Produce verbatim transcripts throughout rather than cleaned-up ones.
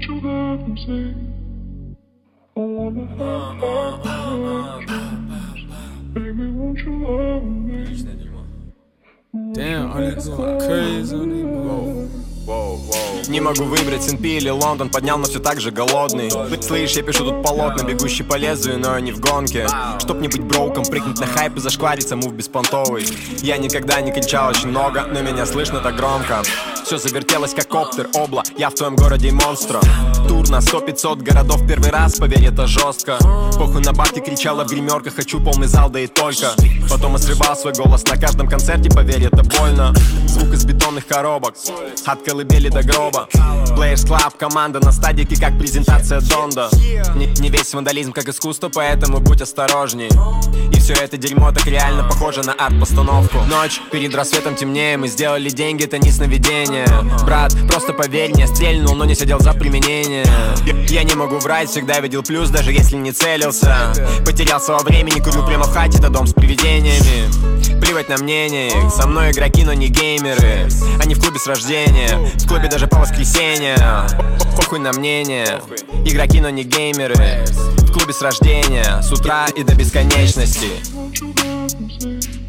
you let them say? I wanna have happy dreams. Baby, won't you love me? Damn, all these going crazy on these moves. Не могу выбрать Сент-Пи или Лондон, поднял, но все так же голодный. Слышь, я пишу тут полотна, бегущий по лезвию, но не в гонке. Чтоб не быть броуком, прыгнуть на хайп и зашквариться, мув беспонтовый. Я никогда не кричал очень много, но меня слышно так громко. Все завертелось как коптер, обла, я в твоем городе монстра. Тур на сто-пятьсот городов первый раз, поверь, это жестко. Похуй на бабки, кричала в гримерках, хочу полный зал, да и только. Потом я срывал свой голос на каждом концерте, поверь, это больно. Звук из бетонных коробок, от колыбели до гроба. Players Club, команда на стадике, как презентация Донда. Не, не весь вандализм как искусство, поэтому будь осторожней. И все это дерьмо так реально похоже на арт-постановку. Ночь, перед рассветом темнее, мы сделали деньги, это не сновидение. Брат, просто поверь мне, стрельнул, но не сидел за применение. Я не могу врать, всегда видел плюс, даже если не целился. Потерялся во времени, курю прямо в хате, это дом с привидениями. Плевать на мнение их, со мной игроки, но не геймеры. Они в клубе с рождения, в клубе даже по воскресенье. Похуй на мнение, игроки, но не геймеры. В клубе с рождения, с утра и до бесконечности.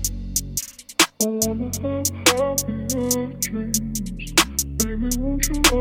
I wanna have happier dreams. Baby, won't you